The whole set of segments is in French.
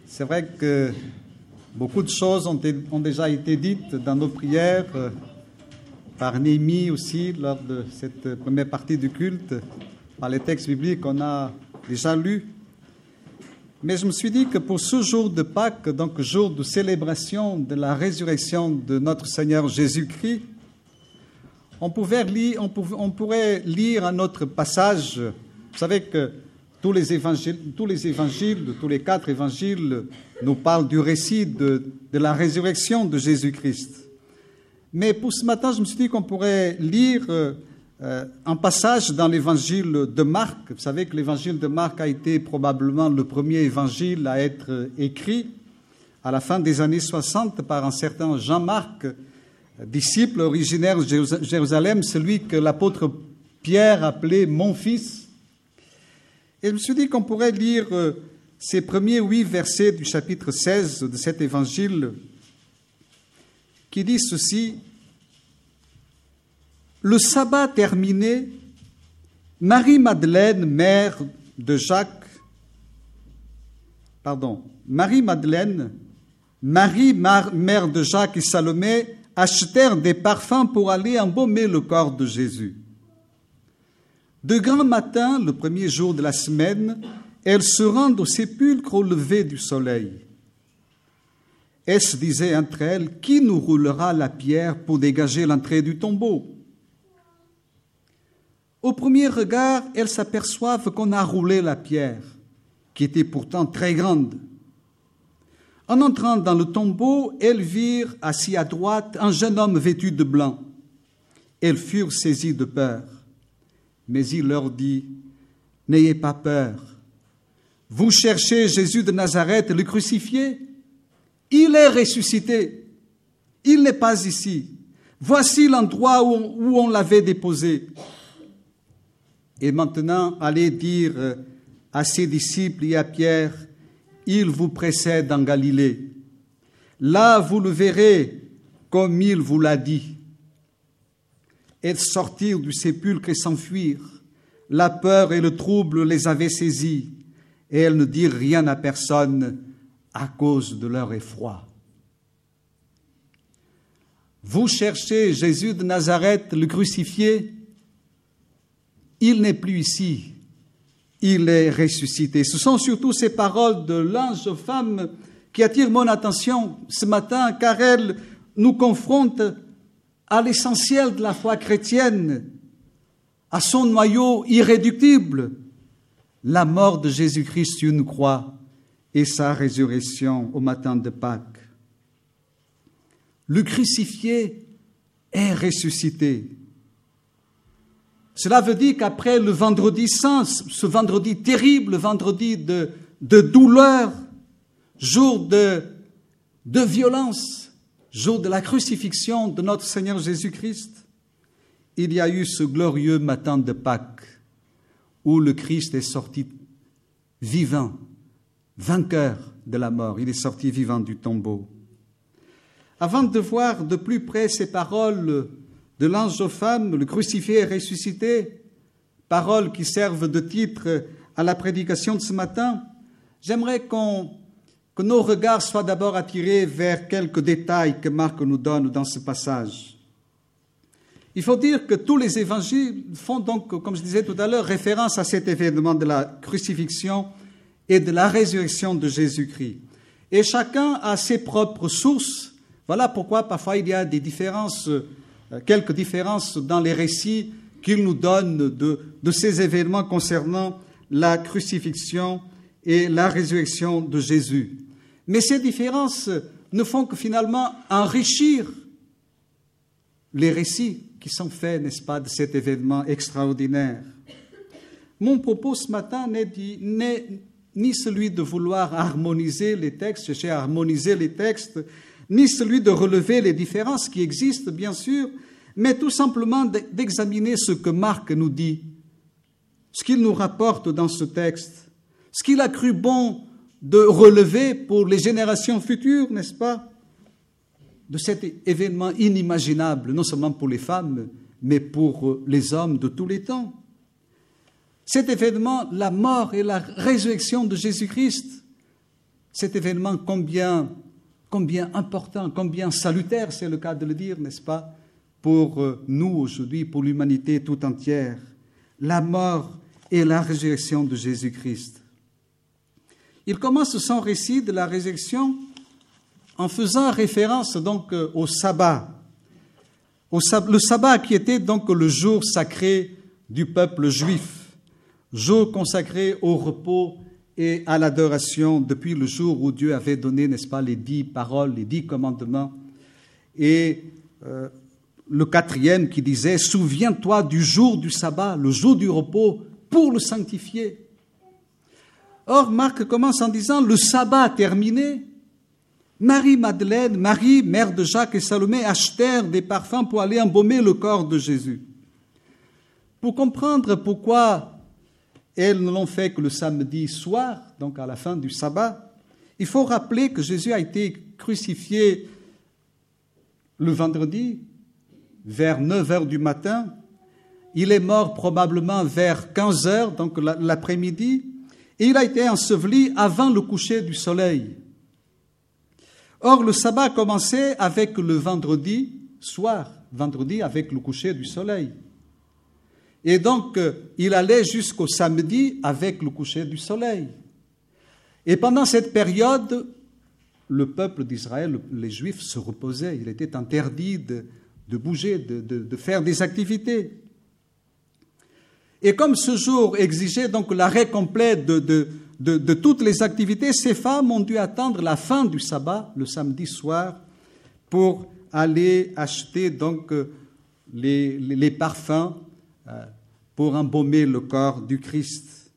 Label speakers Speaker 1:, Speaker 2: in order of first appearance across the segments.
Speaker 1: C'est vrai que beaucoup de choses ont déjà été dites dans nos prières, par Néhémie aussi, lors de cette première partie du culte, par les textes bibliques qu'on a déjà lus. Mais je me suis dit que pour ce jour de Pâques, donc jour de célébration de la résurrection de notre Seigneur Jésus-Christ, on pourrait lire un autre passage. Vous savez que tous les quatre évangiles nous parlent du récit de la résurrection de Jésus-Christ. Mais pour ce matin, je me suis dit qu'on pourrait lire un passage dans l'évangile de Marc. Vous savez que l'évangile de Marc a été probablement le premier évangile à être écrit à la fin des années 60 par un certain Jean-Marc, disciple originaire de Jérusalem, celui que l'apôtre Pierre appelait « mon fils ». Et je me suis dit qu'on pourrait lire ces premiers 8 versets du chapitre 16 de cet évangile qui dit ceci. Le sabbat terminé, Marie-Madeleine, mère de Jacques et Salomé achetèrent des parfums pour aller embaumer le corps de Jésus. De grand matin, le premier jour de la semaine, elles se rendent au sépulcre au lever du soleil. Elles se disaient entre elles, qui nous roulera la pierre pour dégager l'entrée du tombeau? Au premier regard, elles s'aperçoivent qu'on a roulé la pierre, qui était pourtant très grande. En entrant dans le tombeau, elles virent assis à droite un jeune homme vêtu de blanc. Elles furent saisies de peur. Mais il leur dit, « N'ayez pas peur. Vous cherchez Jésus de Nazareth, le crucifié. Il est ressuscité. Il n'est pas ici. Voici l'endroit où on l'avait déposé. » Et maintenant, allez dire à ses disciples et à Pierre, « Il vous précède en Galilée. Là, vous le verrez comme il vous l'a dit. » Elles sortirent du sépulcre et s'enfuirent. La peur et le trouble les avaient saisies, et elles ne dirent rien à personne à cause de leur effroi. Vous cherchez Jésus de Nazareth, le crucifié. Il n'est plus ici. Il est ressuscité. Ce sont surtout ces paroles de l'ange aux femmes qui attirent mon attention ce matin, car elles nous confrontent à l'essentiel de la foi chrétienne, à son noyau irréductible, la mort de Jésus-Christ sur une croix et sa résurrection au matin de Pâques. Le crucifié est ressuscité. Cela veut dire qu'après le vendredi saint, ce vendredi terrible, vendredi de douleur, jour de violence, jour de la crucifixion de notre Seigneur Jésus-Christ, il y a eu ce glorieux matin de Pâques où le Christ est sorti vivant, vainqueur de la mort. Il est sorti vivant du tombeau. Avant de voir de plus près ces paroles de l'ange aux femmes, le crucifié est ressuscité, paroles qui servent de titre à la prédication de ce matin, j'aimerais que nos regards soient d'abord attirés vers quelques détails que Marc nous donne dans ce passage. Il faut dire que tous les évangiles font donc, comme je disais tout à l'heure, référence à cet événement de la crucifixion et de la résurrection de Jésus-Christ. Et chacun a ses propres sources. Voilà pourquoi parfois il y a des différences, quelques différences dans les récits qu'ils nous donnent de ces événements concernant la crucifixion et la résurrection de Jésus. Mais ces différences ne font que finalement enrichir les récits qui sont faits, n'est-ce pas, de cet événement extraordinaire. Mon propos ce matin n'est ni celui de vouloir harmoniser les textes, chercher à harmoniser les textes, ni celui de relever les différences qui existent, bien sûr, mais tout simplement d'examiner ce que Marc nous dit, ce qu'il nous rapporte dans ce texte, ce qu'il a cru bon de relever pour les générations futures, n'est-ce pas, de cet événement inimaginable, non seulement pour les femmes, mais pour les hommes de tous les temps. Cet événement, la mort et la résurrection de Jésus-Christ, cet événement combien important, combien salutaire, c'est le cas de le dire, n'est-ce pas, pour nous aujourd'hui, pour l'humanité tout entière, la mort et la résurrection de Jésus-Christ. Il commence son récit de la résurrection en faisant référence donc au sabbat. Le sabbat qui était donc le jour sacré du peuple juif, jour consacré au repos et à l'adoration depuis le jour où Dieu avait donné, n'est-ce pas, les 10 paroles, les 10 commandements. Et le 4e qui disait « Souviens-toi du jour du sabbat, le jour du repos, pour le sanctifier. » Or, Marc commence en disant « Le sabbat terminé, Marie-Madeleine, Marie, mère de Jacques et Salomé, achetèrent des parfums pour aller embaumer le corps de Jésus. » Pour comprendre pourquoi elles ne l'ont fait que le samedi soir, donc à la fin du sabbat, il faut rappeler que Jésus a été crucifié le vendredi vers 9 heures du matin. Il est mort probablement vers 15 heures, donc l'après-midi, et il a été enseveli avant le coucher du soleil. Or, le sabbat a commencé avec le vendredi soir, vendredi avec le coucher du soleil. Et donc, il allait jusqu'au samedi avec le coucher du soleil. Et pendant cette période, le peuple d'Israël, les Juifs, se reposaient. Il était interdit de bouger, de faire des activités. Et comme ce jour exigeait donc l'arrêt complet de toutes les activités, ces femmes ont dû attendre la fin du sabbat, le samedi soir, pour aller acheter donc les parfums pour embaumer le corps du Christ.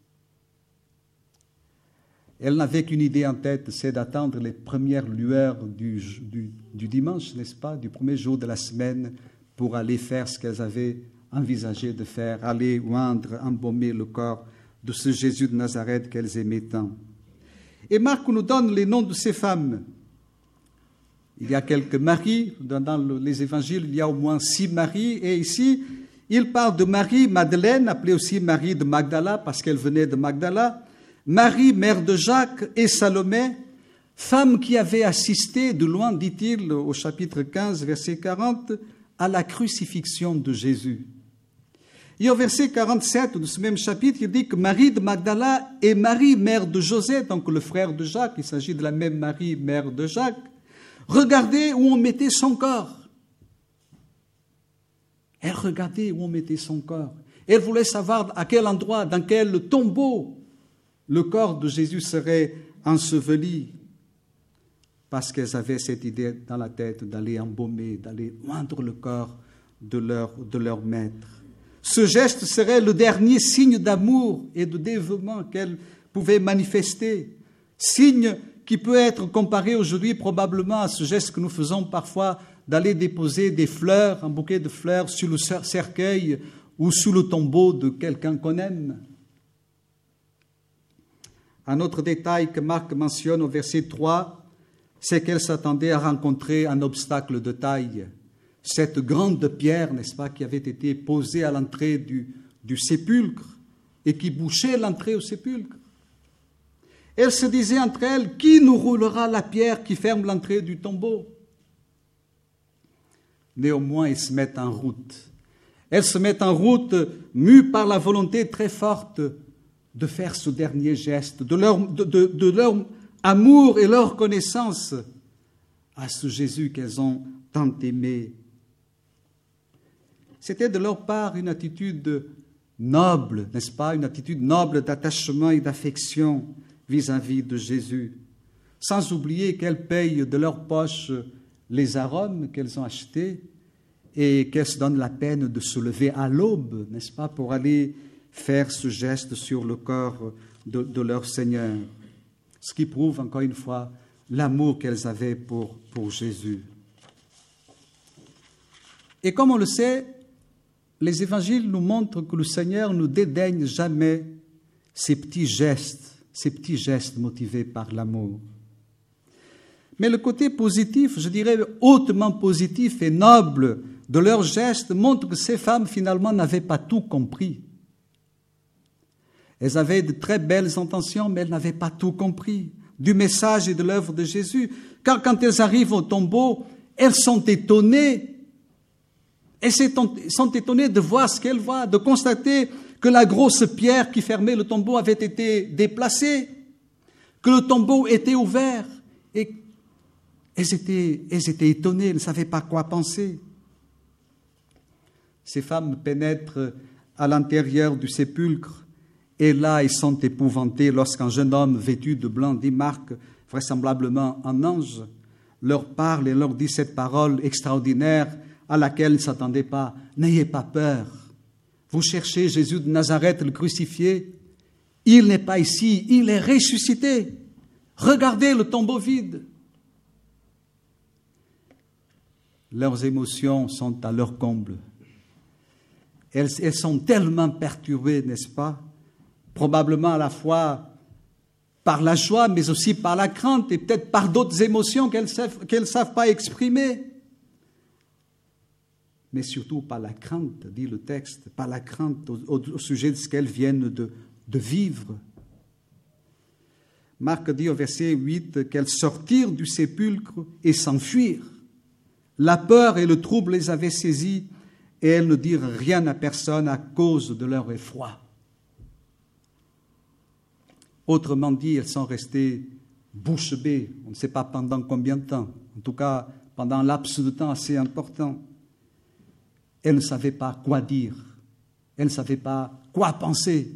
Speaker 1: Elle n'avait qu'une idée en tête, c'est d'attendre les premières lueurs du dimanche, n'est-ce pas, du premier jour de la semaine, pour aller faire ce qu'elles avaient envisagé de faire, aller oindre, embaumer le corps de ce Jésus de Nazareth qu'elles aimaient tant. Et Marc nous donne les noms de ces femmes. Il y a quelques Maries, dans les évangiles, il y a au moins 6 Maries, et ici, il parle de Marie-Madeleine, appelée aussi Marie de Magdala, parce qu'elle venait de Magdala, Marie, mère de Jacques, et Salomé, femme qui avait assisté de loin, dit-il, au chapitre 15, verset 40, à la crucifixion de Jésus. Et au verset 47 de ce même chapitre, il dit que Marie de Magdala et Marie, mère de José, donc le frère de Jacques, il s'agit de la même Marie, mère de Jacques, regardaient où on mettait son corps. Elle regardait où on mettait son corps. Elle voulait savoir à quel endroit, dans quel tombeau, le corps de Jésus serait enseveli, parce qu'elles avaient cette idée dans la tête d'aller embaumer, d'aller oindre le corps de leur maître. Ce geste serait le dernier signe d'amour et de dévouement qu'elles pouvaient manifester, signe qui peut être comparé aujourd'hui probablement à ce geste que nous faisons parfois d'aller déposer des fleurs, un bouquet de fleurs sur le cercueil ou sous le tombeau de quelqu'un qu'on aime. Un autre détail que Marc mentionne au verset 3, c'est qu'elle s'attendait à rencontrer un obstacle de taille. Cette grande pierre, n'est-ce pas, qui avait été posée à l'entrée du sépulcre et qui bouchait l'entrée au sépulcre. Elle se disait entre elles, qui nous roulera la pierre qui ferme l'entrée du tombeau? Néanmoins, elles se mettent en route. Elles se mettent en route, mues par la volonté très forte de faire ce dernier geste, de leur amour et leur connaissance à ce Jésus qu'elles ont tant aimé. C'était de leur part une attitude noble, n'est-ce pas? Une attitude noble d'attachement et d'affection vis-à-vis de Jésus, sans oublier qu'elles payent de leur poche les arômes qu'elles ont achetés et qu'elles se donnent la peine de se lever à l'aube, n'est-ce pas, pour aller faire ce geste sur le corps de leur Seigneur. Ce qui prouve encore une fois l'amour qu'elles avaient pour Jésus. Et comme on le sait, les évangiles nous montrent que le Seigneur ne dédaigne jamais ces petits gestes motivés par l'amour. Mais le côté positif, je dirais hautement positif et noble de leurs gestes montre que ces femmes finalement n'avaient pas tout compris. Elles avaient de très belles intentions, mais elles n'avaient pas tout compris. du message et de l'œuvre de Jésus. Car quand elles arrivent au tombeau, elles sont étonnées. Elles sont étonnées de voir ce qu'elles voient, de constater que la grosse pierre qui fermait le tombeau avait été déplacée, que le tombeau était ouvert. Et elles étaient étonnées, elles ne savaient pas quoi penser. Ces femmes pénètrent à l'intérieur du sépulcre et là, elles sont épouvantées lorsqu'un jeune homme vêtu de blanc démarque, vraisemblablement un ange, leur parle et leur dit cette parole extraordinaire à laquelle ils ne s'attendaient pas. « N'ayez pas peur. Vous cherchez Jésus de Nazareth, le crucifié. Il n'est pas ici, il est ressuscité. Regardez le tombeau vide. » Leurs émotions sont à leur comble. Elles sont tellement perturbées, n'est-ce pas? Probablement à la fois par la joie, mais aussi par la crainte et peut-être par d'autres émotions qu'elles ne savent pas exprimer. Mais surtout par la crainte, dit le texte, par la crainte au sujet de ce qu'elles viennent de vivre. Marc dit au verset 8 qu'elles sortirent du sépulcre et s'enfuirent. La peur et le trouble les avaient saisies et elles ne dirent rien à personne à cause de leur effroi. Autrement dit, elles sont restées bouche bée, on ne sait pas pendant combien de temps, en tout cas pendant un laps de temps assez important. Elles ne savaient pas quoi dire, elles ne savaient pas quoi penser.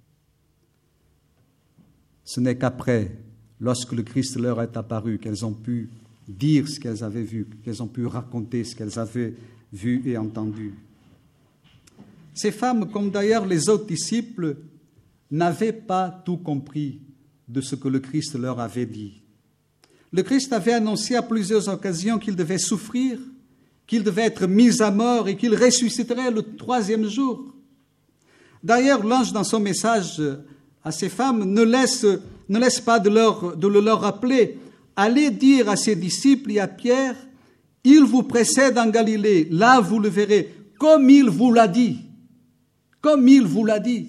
Speaker 1: Ce n'est qu'après, lorsque le Christ leur est apparu, qu'elles ont pu dire ce qu'elles avaient vu, qu'elles ont pu raconter ce qu'elles avaient vu et entendu. Ces femmes, comme d'ailleurs les autres disciples, n'avaient pas tout compris de ce que le Christ leur avait dit. Le Christ avait annoncé à plusieurs occasions qu'il devait souffrir, qu'il devait être mis à mort et qu'il ressusciterait le 3e jour. D'ailleurs, l'ange, dans son message à ces femmes, ne laisse pas de le leur rappeler. Allez dire à ses disciples et à Pierre, il vous précède en Galilée, là vous le verrez, comme il vous l'a dit. Comme il vous l'a dit.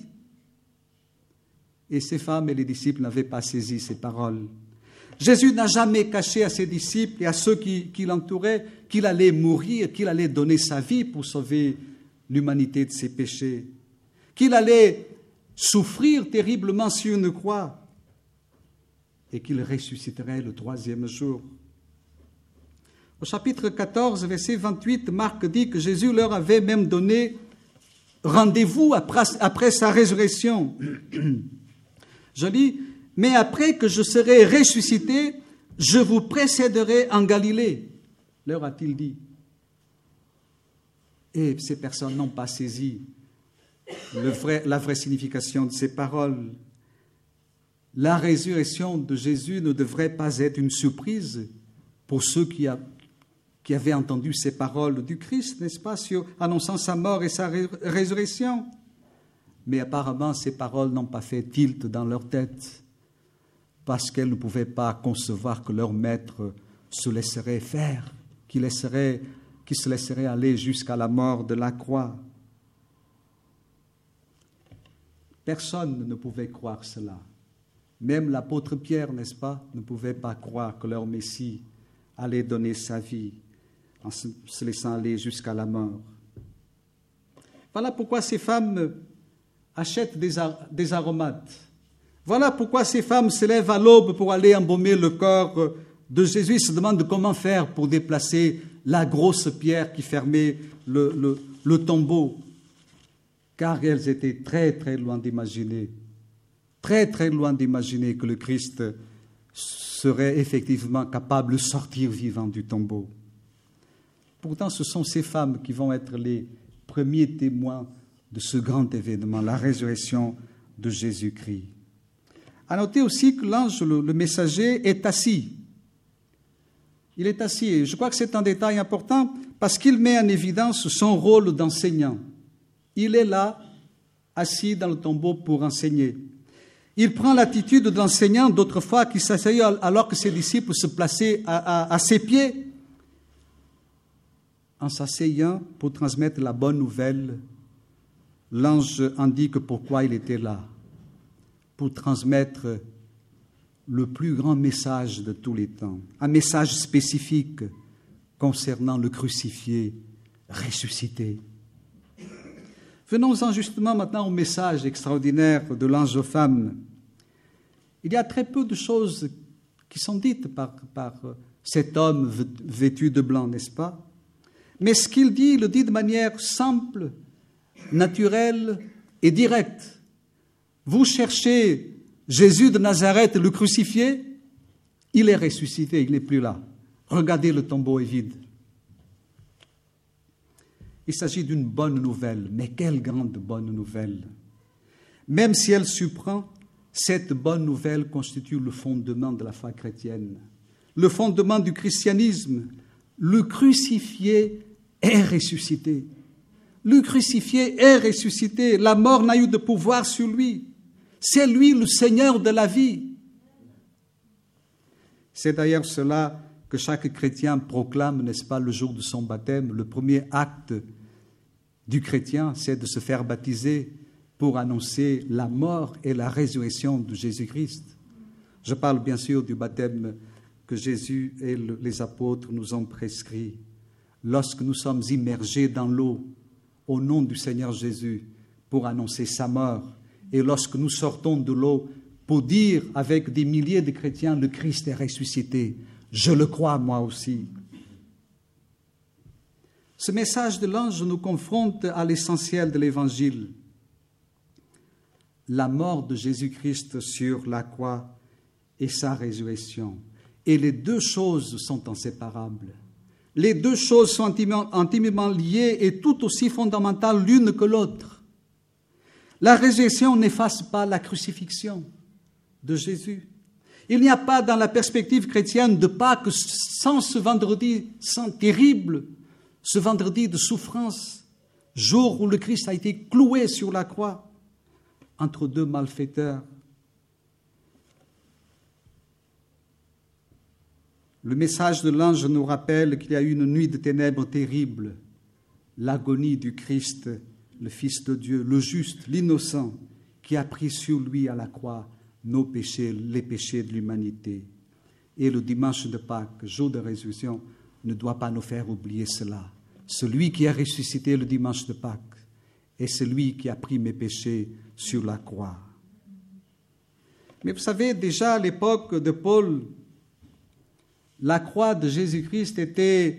Speaker 1: Et ces femmes et les disciples n'avaient pas saisi ces paroles. Jésus n'a jamais caché à ses disciples et à ceux qui l'entouraient qu'il allait mourir, qu'il allait donner sa vie pour sauver l'humanité de ses péchés, qu'il allait souffrir terriblement sur une croix et qu'il ressusciterait le 3e jour. Au chapitre 14, verset 28, Marc dit que Jésus leur avait même donné rendez-vous après sa résurrection. Je lis, « Mais après que je serai ressuscité, je vous précéderai en Galilée. » leur a-t-il dit. Et ces personnes n'ont pas saisi la vraie signification de ces paroles. La résurrection de Jésus ne devrait pas être une surprise pour ceux qui avaient entendu ces paroles du Christ, n'est-ce pas, annonçant sa mort et sa résurrection. Mais apparemment, ces paroles n'ont pas fait tilt dans leur tête parce qu'elles ne pouvaient pas concevoir que leur maître se laisserait faire, qu'il se laisserait aller jusqu'à la mort de la croix. Personne ne pouvait croire cela. Même l'apôtre Pierre, n'est-ce pas, ne pouvait pas croire que leur Messie allait donner sa vie en se laissant aller jusqu'à la mort. Voilà pourquoi ces femmes achètent des aromates. Voilà pourquoi ces femmes se lèvent à l'aube pour aller embaumer le corps de Jésus. Ils se demandent comment faire pour déplacer la grosse pierre qui fermait le tombeau. Car elles étaient très, très loin d'imaginer, que le Christ serait effectivement capable de sortir vivant du tombeau. Pourtant, ce sont ces femmes qui vont être les premiers témoins de ce grand événement, la résurrection de Jésus-Christ. À noter aussi que l'ange, le messager, est assis. Il est assis, et je crois que c'est un détail important parce qu'il met en évidence son rôle d'enseignant. Il est là, assis dans le tombeau pour enseigner. Il prend l'attitude de l'enseignant d'autrefois qui s'asseyait alors que ses disciples se plaçaient à ses pieds, en s'asseyant pour transmettre la bonne nouvelle. L'ange indique pourquoi il était là, pour transmettre le plus grand message de tous les temps, un message spécifique concernant le crucifié ressuscité. Venons-en justement maintenant au message extraordinaire de l'ange aux femmes. Il y a très peu de choses qui sont dites par cet homme vêtu de blanc, n'est-ce pas? Mais ce qu'il dit, il le dit de manière simple, naturelle et directe. Vous cherchez Jésus de Nazareth, le crucifié, il est ressuscité, il n'est plus là. Regardez, le tombeau est vide. Il s'agit d'une bonne nouvelle, mais quelle grande bonne nouvelle! Même si elle surprend, cette bonne nouvelle constitue le fondement de la foi chrétienne, le fondement du christianisme. Le crucifié est ressuscité. Le crucifié est ressuscité. La mort n'a eu de pouvoir sur lui. C'est lui le Seigneur de la vie. C'est d'ailleurs cela que chaque chrétien proclame, n'est-ce pas, le jour de son baptême. Le premier acte du chrétien, c'est de se faire baptiser pour annoncer la mort et la résurrection de Jésus-Christ. Je parle bien sûr du baptême que Jésus et les apôtres nous ont prescrit. Lorsque nous sommes immergés dans l'eau au nom du Seigneur Jésus pour annoncer sa mort, et lorsque nous sortons de l'eau pour dire avec des milliers de chrétiens, le Christ est ressuscité, je le crois moi aussi. Ce message de l'ange nous confronte à l'essentiel de l'Évangile. La mort de Jésus-Christ sur la croix et sa résurrection. Et les deux choses sont inséparables. Les deux choses sont intimement liées et tout aussi fondamentales l'une que l'autre. La résurrection n'efface pas la crucifixion de Jésus. Il n'y a pas dans la perspective chrétienne de Pâques sans ce vendredi terrible, ce vendredi de souffrance, jour où le Christ a été cloué sur la croix entre deux malfaiteurs. Le message de l'ange nous rappelle qu'il y a eu une nuit de ténèbres terrible, l'agonie du Christ, le Fils de Dieu, le juste, l'innocent, qui a pris sur lui à la croix nos péchés, les péchés de l'humanité. Et le dimanche de Pâques, jour de résurrection, ne doit pas nous faire oublier cela. Celui qui est ressuscité le dimanche de Pâques est celui qui a pris mes péchés sur la croix. Mais vous savez, déjà à l'époque de Paul, la croix de Jésus-Christ était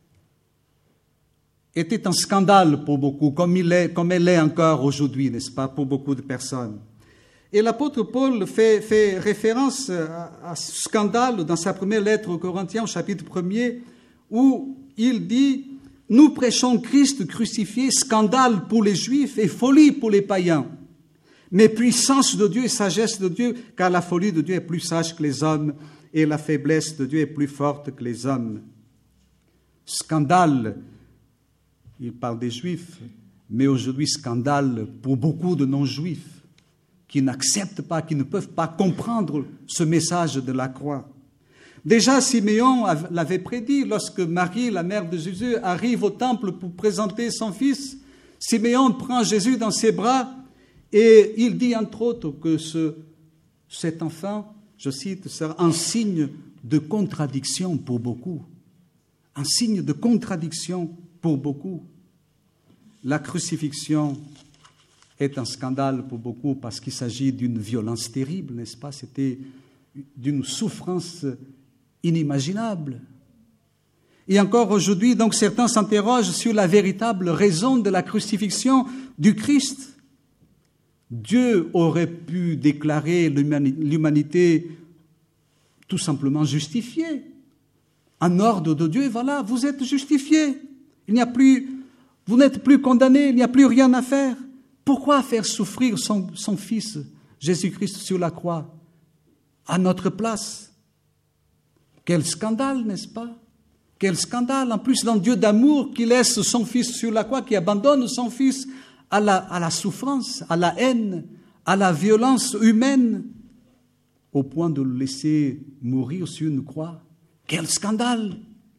Speaker 1: un scandale pour beaucoup, comme elle est encore aujourd'hui, n'est-ce pas, pour beaucoup de personnes. Et l'apôtre Paul fait référence à ce scandale dans sa première lettre aux Corinthiens, au chapitre 1er, où il dit « Nous prêchons Christ crucifié, scandale pour les Juifs et folie pour les païens, mais puissance de Dieu et sagesse de Dieu, car la folie de Dieu est plus sage que les hommes, et la faiblesse de Dieu est plus forte que les hommes. » Scandale, il parle des Juifs, mais aujourd'hui scandale pour beaucoup de non-Juifs qui n'acceptent pas, qui ne peuvent pas comprendre ce message de la croix. Déjà, Siméon l'avait prédit lorsque Marie, la mère de Jésus, arrive au temple pour présenter son fils. Siméon prend Jésus dans ses bras et il dit entre autres que cet enfant, je cite, sera un signe de contradiction pour beaucoup. Un signe de contradiction pour beaucoup. La crucifixion est un scandale pour beaucoup parce qu'il s'agit d'une violence terrible, n'est-ce pas? C'était d'une souffrance inimaginable. Et encore aujourd'hui, donc, certains s'interrogent sur la véritable raison de la crucifixion du Christ. Dieu aurait pu déclarer l'humanité tout simplement justifiée. Un ordre de Dieu, voilà, vous êtes justifiés. Vous n'êtes plus condamnés, il n'y a plus rien à faire. Pourquoi faire souffrir son Fils, Jésus-Christ, sur la croix, à notre place? Quel scandale, n'est-ce pas? Quel scandale, en plus d'un Dieu d'amour qui laisse son Fils sur la croix, qui abandonne son Fils à la souffrance, à la haine, à la violence humaine, au point de le laisser mourir sur une croix. Quel scandale!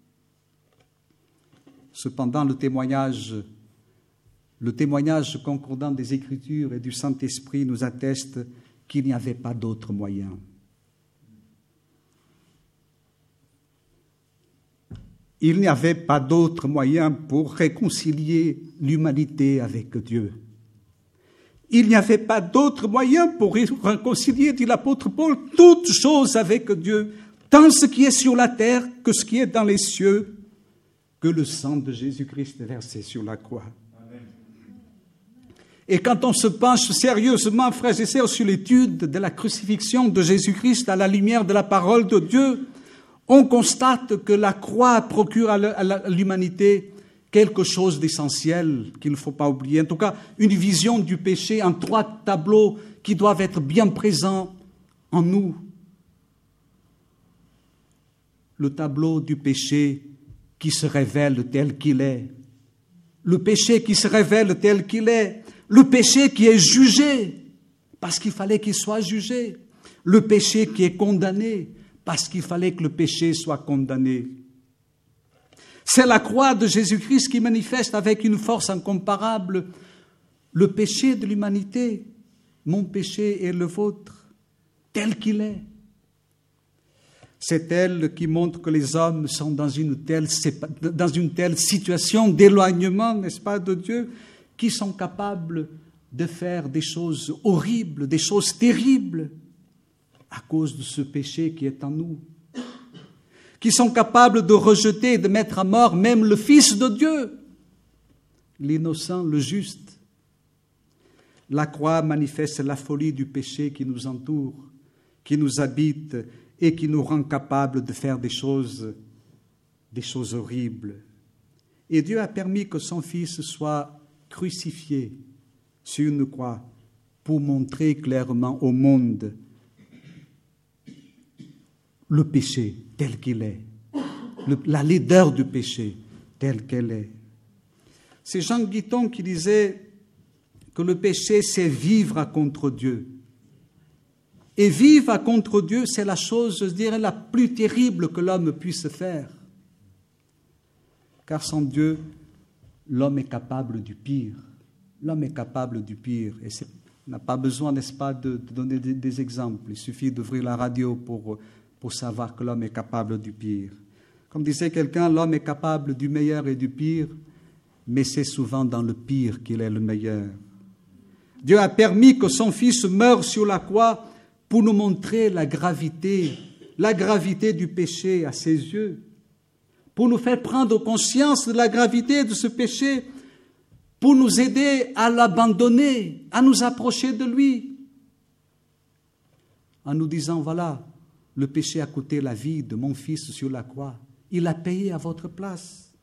Speaker 1: Cependant, le témoignage concordant des Écritures et du Saint-Esprit nous atteste qu'il n'y avait pas d'autre moyen. il n'y avait pas d'autre moyen pour réconcilier l'humanité avec Dieu. Il n'y avait pas d'autre moyen pour réconcilier, dit l'apôtre Paul, toutes choses avec Dieu, tant ce qui est sur la terre que ce qui est dans les cieux, que le sang de Jésus-Christ versé sur la croix. Et quand on se penche sérieusement, frères et sœurs, sur l'étude de la crucifixion de Jésus-Christ à la lumière de la parole de Dieu, on constate que la croix procure à l'humanité quelque chose d'essentiel qu'il ne faut pas oublier. En tout cas, une vision du péché en 3 tableaux qui doivent être bien présents en nous. Le tableau du péché qui se révèle tel qu'il est. Le péché qui se révèle tel qu'il est. Le péché qui est jugé, parce qu'il fallait qu'il soit jugé. Le péché qui est condamné, parce qu'il fallait que le péché soit condamné. C'est la croix de Jésus-Christ qui manifeste avec une force incomparable le péché de l'humanité, mon péché et le vôtre, tel qu'il est. C'est elle qui montre que les hommes sont dans une telle situation d'éloignement, n'est-ce pas, de Dieu, qui sont capables de faire des choses horribles, des choses terribles, à cause de ce péché qui est en nous, qui sont capables de rejeter et de mettre à mort même le Fils de Dieu, l'innocent, le juste. La croix manifeste la folie du péché qui nous entoure, qui nous habite et qui nous rend capables de faire des choses horribles. Et Dieu a permis que son Fils soit crucifié sur une croix pour montrer clairement au monde le péché tel qu'il est, la laideur du péché telle qu'elle est. C'est Jean Guiton qui disait que le péché, c'est vivre contre Dieu. Et vivre contre Dieu, c'est la chose, je dirais, la plus terrible que l'homme puisse faire. Car sans Dieu, l'homme est capable du pire. L'homme est capable du pire. Et on n'a pas besoin, n'est-ce pas, de donner des exemples. Il suffit d'ouvrir la radio pour savoir que l'homme est capable du pire. Comme disait quelqu'un, l'homme est capable du meilleur et du pire, mais c'est souvent dans le pire qu'il est le meilleur. Dieu a permis que son Fils meure sur la croix pour nous montrer la gravité du péché à ses yeux, pour nous faire prendre conscience de la gravité de ce péché, pour nous aider à l'abandonner, à nous approcher de lui, en nous disant, voilà, le péché a coûté la vie de mon Fils sur la croix. Il a payé à votre place.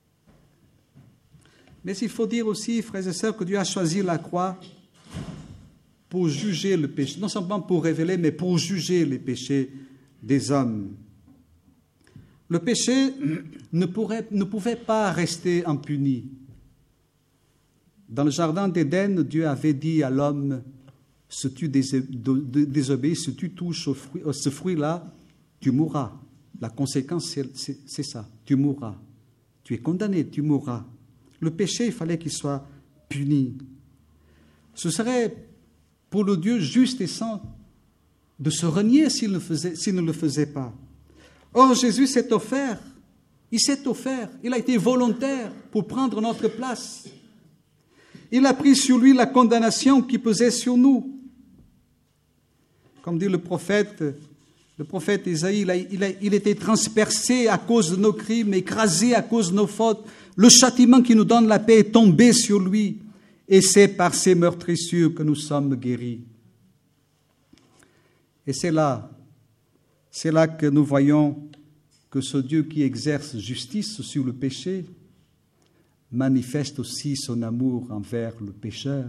Speaker 1: Mais il faut dire aussi, frères et sœurs, que Dieu a choisi la croix pour juger le péché, non seulement pour révéler, mais pour juger les péchés des hommes. Le péché ne pouvait pas rester impuni. Dans le jardin d'Éden, Dieu avait dit à l'homme, si tu désobéis, si tu touches ce fruit-là, tu mourras. La conséquence, c'est ça, tu mourras. Tu es condamné, tu mourras. Le péché, il fallait qu'il soit puni. Ce serait pour le Dieu juste et saint de se renier s'il ne le faisait pas. Or, Jésus s'est offert. Il s'est offert. Il a été volontaire pour prendre notre place. Il a pris sur lui la condamnation qui pesait sur nous. Comme dit le prophète Isaïe, il était transpercé à cause de nos crimes, écrasé à cause de nos fautes. Le châtiment qui nous donne la paix est tombé sur lui. Et c'est par ses meurtrissures que nous sommes guéris. Et c'est là que nous voyons que ce Dieu qui exerce justice sur le péché manifeste aussi son amour envers le pécheur.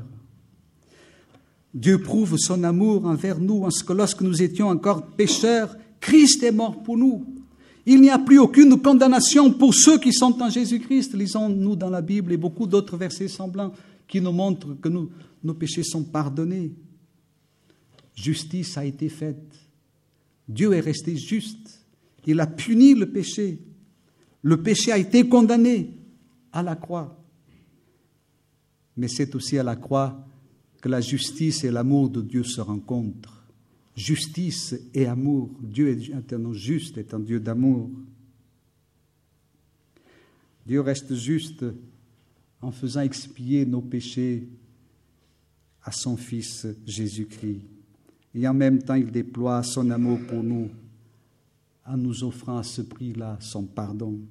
Speaker 1: Dieu prouve son amour envers nous en ce que lorsque nous étions encore pécheurs, Christ est mort pour nous. Il n'y a plus aucune condamnation pour ceux qui sont en Jésus-Christ. Lisons-nous dans la Bible et beaucoup d'autres versets semblants qui nous montrent que nos péchés sont pardonnés. Justice a été faite. Dieu est resté juste. Il a puni le péché. Le péché a été condamné à la croix. Mais c'est aussi à la croix que la justice et l'amour de Dieu se rencontrent. Justice et amour. Dieu est un Dieu juste, est un Dieu d'amour. Dieu reste juste en faisant expier nos péchés à son Fils Jésus-Christ. Et en même temps, il déploie son amour pour nous en nous offrant à ce prix-là son pardon.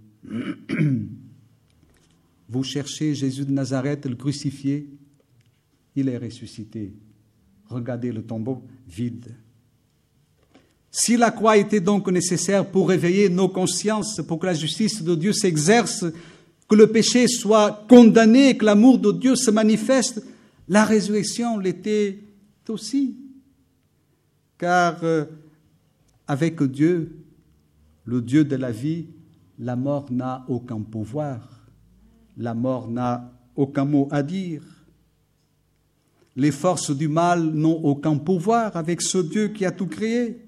Speaker 1: Vous cherchez Jésus de Nazareth, le crucifié, il est ressuscité. Regardez le tombeau vide. Si la croix était donc nécessaire pour réveiller nos consciences, pour que la justice de Dieu s'exerce, que le péché soit condamné, que l'amour de Dieu se manifeste, la résurrection l'était aussi. Car avec Dieu, le Dieu de la vie, la mort n'a aucun pouvoir. La mort n'a aucun mot à dire. Les forces du mal n'ont aucun pouvoir avec ce Dieu qui a tout créé.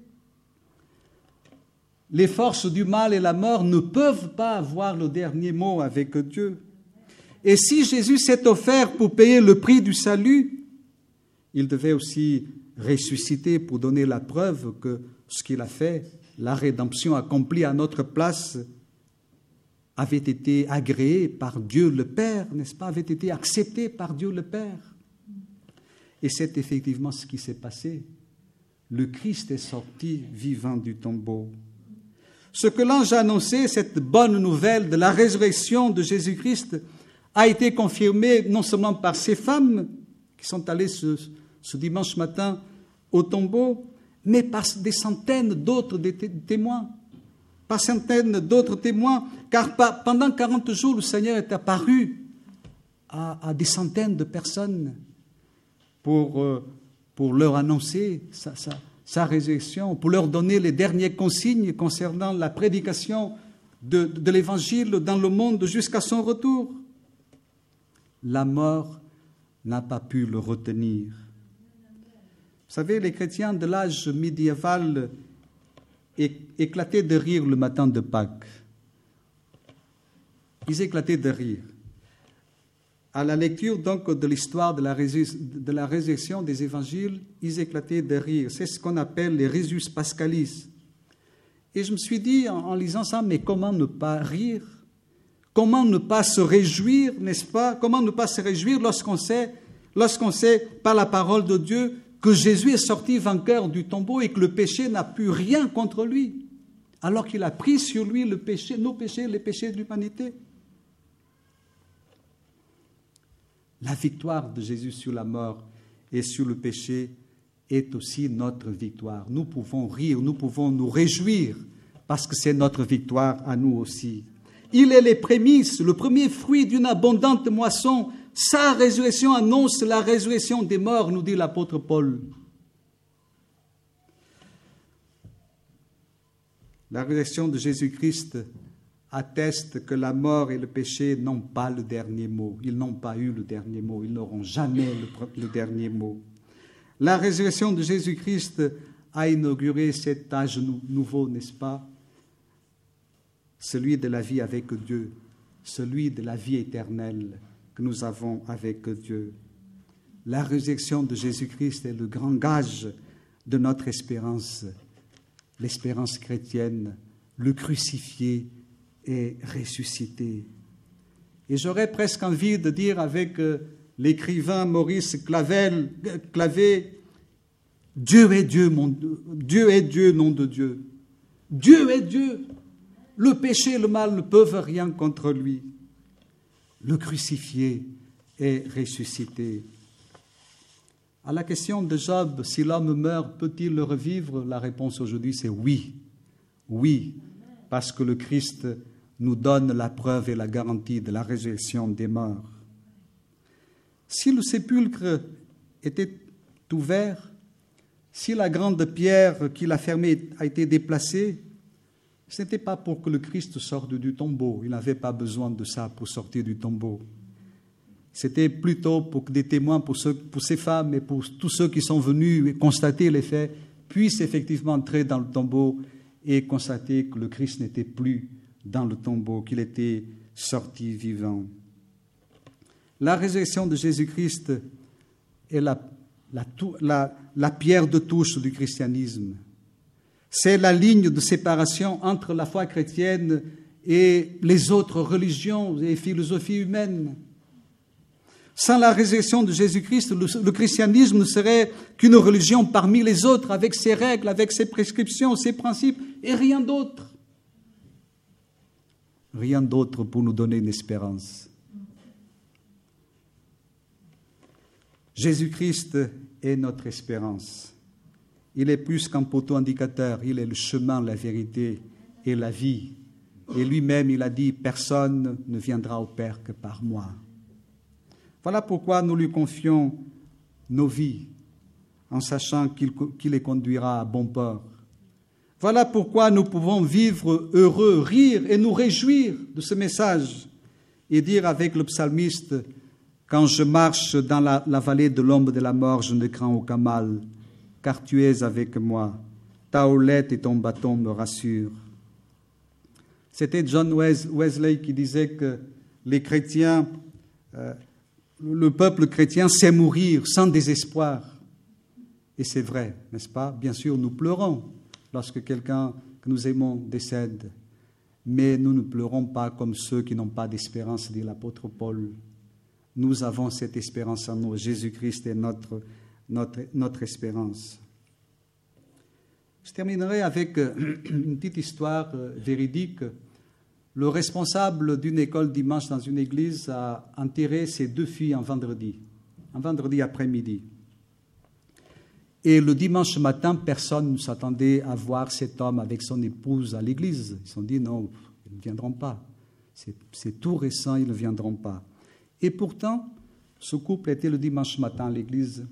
Speaker 1: Les forces du mal et la mort ne peuvent pas avoir le dernier mot avec Dieu. Et si Jésus s'est offert pour payer le prix du salut, il devait aussi ressusciter pour donner la preuve que ce qu'il a fait, la rédemption accomplie à notre place, avait été agréé par Dieu le Père, n'est-ce pas, avait été accepté par Dieu le Père. Et c'est effectivement ce qui s'est passé. Le Christ est sorti vivant du tombeau. Ce que l'ange a annoncé, cette bonne nouvelle de la résurrection de Jésus-Christ, a été confirmé non seulement par ces femmes qui sont allées ce dimanche matin au tombeau, mais par des centaines d'autres témoins. Par centaines d'autres témoins, car pendant 40 jours, le Seigneur est apparu à des centaines de personnes pour leur annoncer sa résurrection, pour leur donner les dernières consignes concernant la prédication de l'Évangile dans le monde jusqu'à son retour. La mort n'a pas pu le retenir. Vous savez, les chrétiens de l'âge médiéval éclataient de rire le matin de Pâques. Ils éclataient de rire. À la lecture donc de l'histoire de la résurrection des évangiles, ils éclataient de rire. C'est ce qu'on appelle les risus pascalis. Et je me suis dit, en lisant ça, mais comment ne pas rire? Comment ne pas se réjouir, n'est-ce pas? Comment ne pas se réjouir lorsqu'on sait par la parole de Dieu que Jésus est sorti vainqueur du tombeau et que le péché n'a pu rien contre lui, alors qu'il a pris sur lui le péché, nos péchés, les péchés de l'humanité. La victoire de Jésus sur la mort et sur le péché est aussi notre victoire. Nous pouvons rire, nous pouvons nous réjouir parce que c'est notre victoire à nous aussi. Il est les prémices, le premier fruit d'une abondante moisson. Sa résurrection annonce la résurrection des morts, nous dit l'apôtre Paul. La résurrection de Jésus-Christ atteste que la mort et le péché n'ont pas le dernier mot. Ils n'ont pas eu le dernier mot. Ils n'auront jamais le dernier mot. La résurrection de Jésus-Christ a inauguré cet âge nouveau, n'est-ce pas? Celui de la vie avec Dieu, celui de la vie éternelle que nous avons avec Dieu. La résurrection de Jésus-Christ est le grand gage de notre espérance, l'espérance chrétienne, le crucifié est ressuscité. Et j'aurais presque envie de dire avec l'écrivain Maurice Clavé, Dieu est Dieu, Dieu est Dieu, nom de Dieu. Dieu est Dieu. Le péché et le mal ne peuvent rien contre lui. Le crucifié est ressuscité. À la question de Job, si l'homme meurt, peut-il le revivre? La réponse aujourd'hui, c'est oui. Oui, parce que le Christ nous donne la preuve et la garantie de la résurrection des morts. Si le sépulcre était ouvert, si la grande pierre qui l'a fermé a été déplacée, ce n'était pas pour que le Christ sorte du tombeau. Il n'avait pas besoin de ça pour sortir du tombeau. C'était plutôt pour que des témoins, pour ces femmes et pour tous ceux qui sont venus constater les faits, puissent effectivement entrer dans le tombeau et constater que le Christ n'était plus dans le tombeau, qu'il était sorti vivant. La résurrection de Jésus-Christ est la pierre de touche du christianisme. C'est la ligne de séparation entre la foi chrétienne et les autres religions et philosophies humaines. Sans la résurrection de Jésus-Christ, le christianisme ne serait qu'une religion parmi les autres, avec ses règles, avec ses prescriptions, ses principes, et rien d'autre. Rien d'autre pour nous donner une espérance. Jésus-Christ est notre espérance. Il est plus qu'un poteau indicateur, il est le chemin, la vérité et la vie. Et lui-même, il a dit, personne ne viendra au Père que par moi. Voilà pourquoi nous lui confions nos vies, en sachant qu'il les conduira à bon port. Voilà pourquoi nous pouvons vivre heureux, rire et nous réjouir de ce message et dire avec le psalmiste, quand je marche dans la vallée de l'ombre de la mort, je ne crains aucun mal, car tu es avec moi. Ta houlette et ton bâton me rassurent. C'était John Wesley qui disait que les chrétiens, le peuple chrétien sait mourir sans désespoir. Et c'est vrai, n'est-ce pas? Bien sûr, nous pleurons lorsque quelqu'un que nous aimons décède, mais nous ne pleurons pas comme ceux qui n'ont pas d'espérance, dit l'apôtre Paul. Nous avons cette espérance en nous. Jésus-Christ est notre espérance. Je terminerai avec une petite histoire véridique. Le responsable d'une école dimanche dans une église a enterré ses 2 filles un vendredi après-midi. Et le dimanche matin, personne ne s'attendait à voir cet homme avec son épouse à l'église. Ils se sont dit, non, ils ne viendront pas. C'est tout récent, ils ne viendront pas. Et pourtant, ce couple était le dimanche matin à l'église.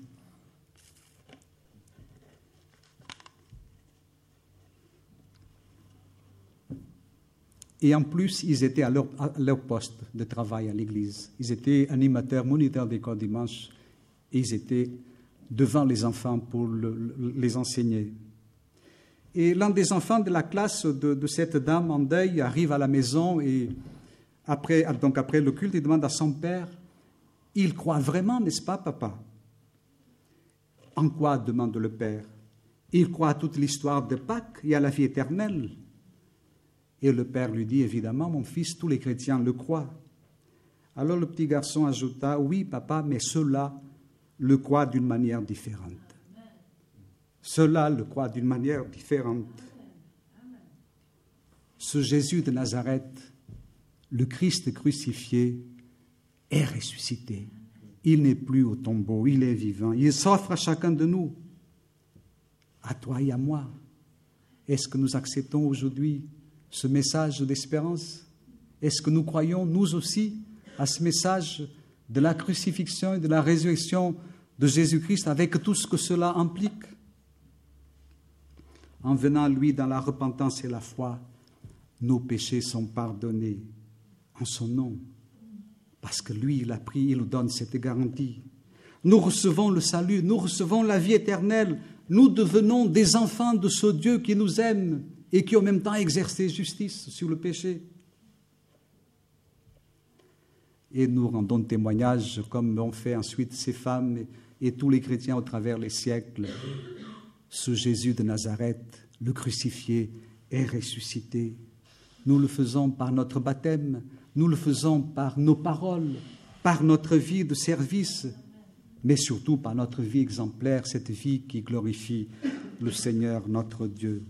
Speaker 1: Et en plus, ils étaient à leur poste de travail à l'église. Ils étaient animateurs, moniteurs d'école dimanche, et ils étaient devant les enfants pour les enseigner. Et l'un des enfants de la classe de cette dame en deuil arrive à la maison et après le culte, il demande à son père, « Il croit vraiment, n'est-ce pas, papa ?» « En quoi ?» demande le père. « Il croit à toute l'histoire de Pâques et à la vie éternelle. » Et le père lui dit, « Évidemment, mon fils, tous les chrétiens le croient. » Alors le petit garçon ajouta, « Oui, papa, mais ceux-là le croient d'une manière différente. » Ceux-là le croient d'une manière différente. Ce Jésus de Nazareth, le Christ crucifié, est ressuscité. Il n'est plus au tombeau, il est vivant. Il s'offre à chacun de nous, à toi et à moi. Est-ce que nous acceptons aujourd'hui ce message d'espérance? Est-ce que nous croyons, nous aussi, à ce message de la crucifixion et de la résurrection de Jésus-Christ avec tout ce que cela implique? En venant à lui dans la repentance et la foi, nos péchés sont pardonnés en son nom. Parce que lui, il a pris, il nous donne cette garantie. Nous recevons le salut, nous recevons la vie éternelle. Nous devenons des enfants de ce Dieu qui nous aime et qui en même temps exerce justice sur le péché. Et nous rendons témoignage, comme l'ont fait ensuite ces femmes et tous les chrétiens au travers les siècles. Ce Jésus de Nazareth, le crucifié, est ressuscité. Nous le faisons par notre baptême, nous le faisons par nos paroles, par notre vie de service, mais surtout par notre vie exemplaire, cette vie qui glorifie le Seigneur notre Dieu.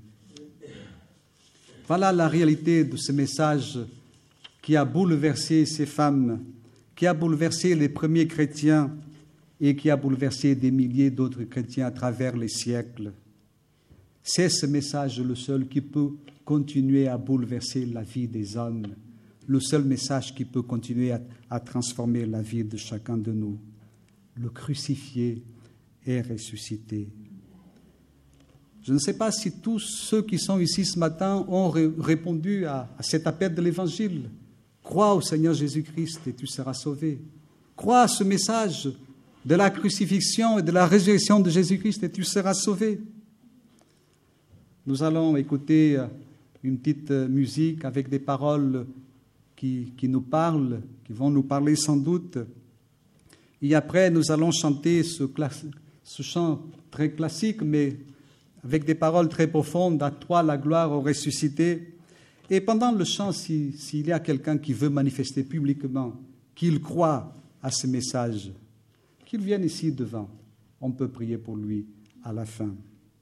Speaker 1: Voilà la réalité de ce message qui a bouleversé ces femmes, qui a bouleversé les premiers chrétiens et qui a bouleversé des milliers d'autres chrétiens à travers les siècles. C'est ce message le seul qui peut continuer à bouleverser la vie des hommes, le seul message qui peut continuer à transformer la vie de chacun de nous. Le crucifié est ressuscité. Je ne sais pas si tous ceux qui sont ici ce matin ont répondu à cet appel de l'Évangile. Crois au Seigneur Jésus-Christ et tu seras sauvé. Crois à ce message de la crucifixion et de la résurrection de Jésus-Christ et tu seras sauvé. Nous allons écouter une petite musique avec des paroles qui nous parlent, qui vont nous parler sans doute. Et après, nous allons chanter ce chant très classique, mais avec des paroles très profondes, « À toi la gloire au ressuscité ». Et pendant le chant, s'il y a quelqu'un qui veut manifester publiquement qu'il croit à ce message, qu'il vienne ici devant. On peut prier pour lui à la fin.